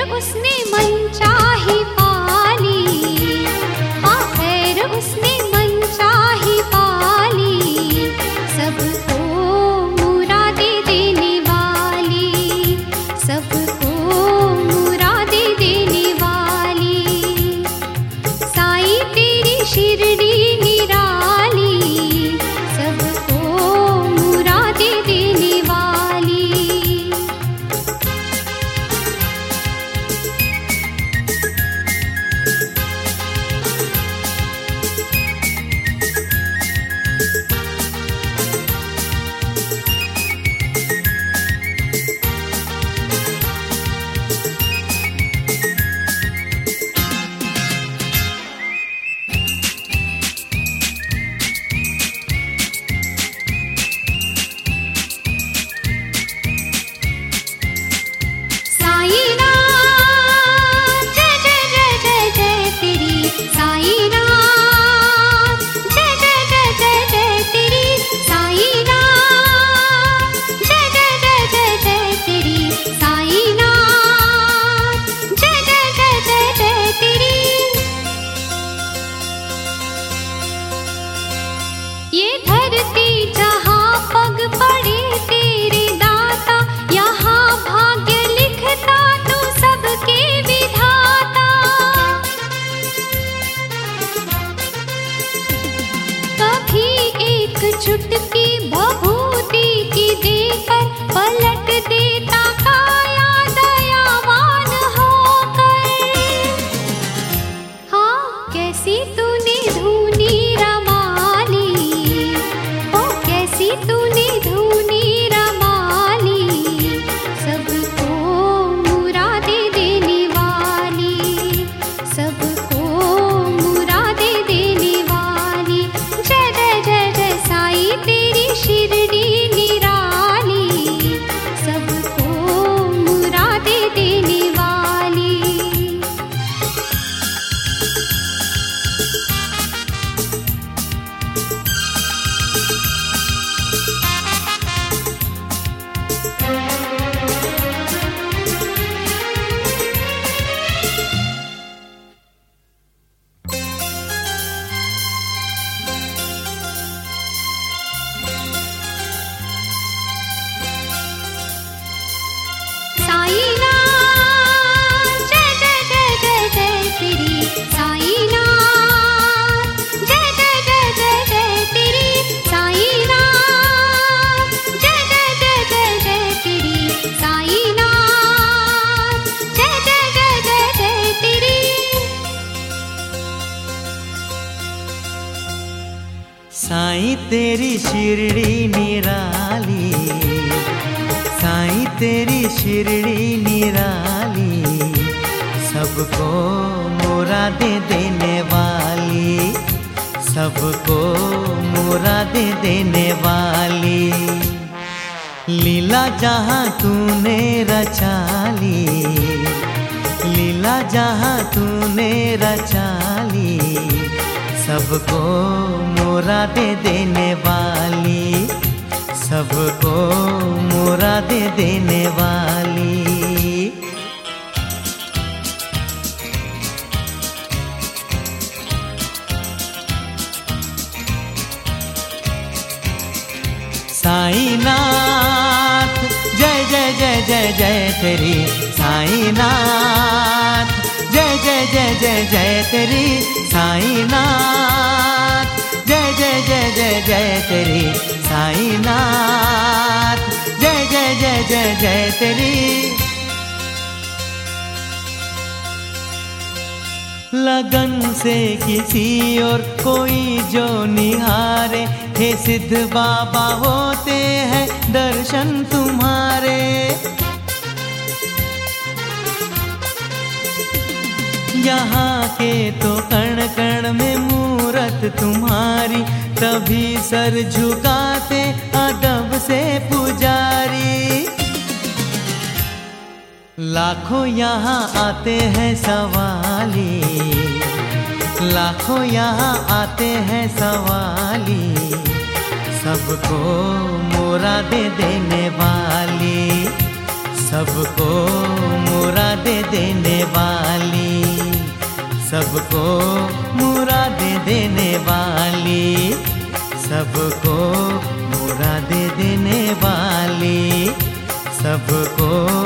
उसने मन चाही पाली, हाँ खैर उसने मन चाही पाली, सबको मुरादे देने वाली, सबको मुरादे देने वाली। साईं तेरी शिरडी निराली, सबको मुरादे देने वाली। ये धरती जहाँ पग पड़े तेरे दाता, यहाँ भाग्य लिखता तू सबके विधाता। कभी एक चुटकी भभूति की देकर पलट देता काया दयावान होकर। हाँ कैसी तूने धूनी तूने धूनी रमाली, सबको मुरादे देने वाली, सबको मुरादे देने वाली। जय जय जय जय साईं तेरी शिरडी निराली, सबको मुरादे देने वाली। साईं तेरी शिरडी निराली, साईं तेरी शिरडी निराली, सबको मुरादे देने वाली, सबको मुरादे देने वाली। लीला जहाँ तूने रचाली, लीला जहाँ तूने रचाली, सबको मुरादे देने वाली, सबको मुरादे देने वाली। साईं नाथ जय जय जय जय जय तेरी साईं नाथ, जय जय जय जय जय तेरी साईं नाथ, जय जय जय जय जय तेरी साईं नाथ, जय जय जय जय जय तेरी। लगन से किसी और कोई जो निहारे, हे सिद्ध बाबा होते हैं दर्शन तुम्हारे। यहाँ के तो कण कण में मूरत तुम्हारी, तभी सर झुकाते अदब से पुजारी। लाखों यहाँ आते हैं सवाली, लाखों यहाँ आते हैं सवाली, सबको मुरादे देने वाली, सबको मुरादे देने वाली, सबको मुरादे देने वाली, सबको मुरादे देने वाली, सबको